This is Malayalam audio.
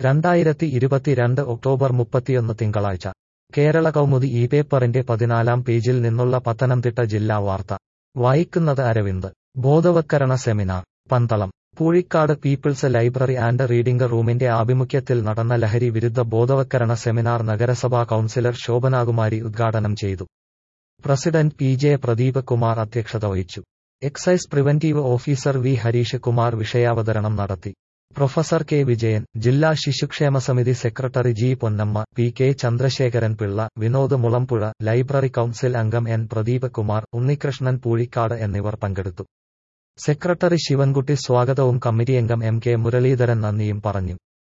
2022 ഒക്ടോബർ 31 തിങ്കളാഴ്ച കേരള കൗമുദി ഈ പേപ്പറിന്റെ 14-ാം പേജിൽ നിന്നുള്ള പത്തനംതിട്ട ജില്ലാ വാർത്ത വായിക്കുന്നത് അരവിന്ദ്. ബോധവത്കരണ seminar Pandalam. Poozhikkad people's library and reading റൂമിന്റെ ആഭിമുഖ്യത്തിൽ നടന്ന ലഹരി വിരുദ്ധ ബോധവത്കരണ സെമിനാർ നഗരസഭാ കൗൺസിലർ ശോഭനാകുമാരി ഉദ്ഘാടനം ചെയ്തു. President PJ. പ്രദീപ് കുമാർ അധ്യക്ഷത വഹിച്ചു. Excise preventive officer V. Harish Kumar വിഷയാവതരണം നടത്തി. Professor K. വിജയൻ, ജില്ലാ ശിശുക്ഷേമസമിതി secretary G. Ponnamma, P. K. Chandrasekharan Pillai, Vinod Mulampuzha, library council അംഗം എൻ. പ്രദീപ് കുമാർ, ഉണ്ണികൃഷ്ണൻ പൂഴിക്കാട് എന്നിവർ പങ്കെടുത്തു. സെക്രട്ടറി ശിവൻകുട്ടി സ്വാഗതവും കമ്മിറ്റിയംഗം എം. കെ. മുരളീധരൻ നന്ദിയും പറഞ്ഞു.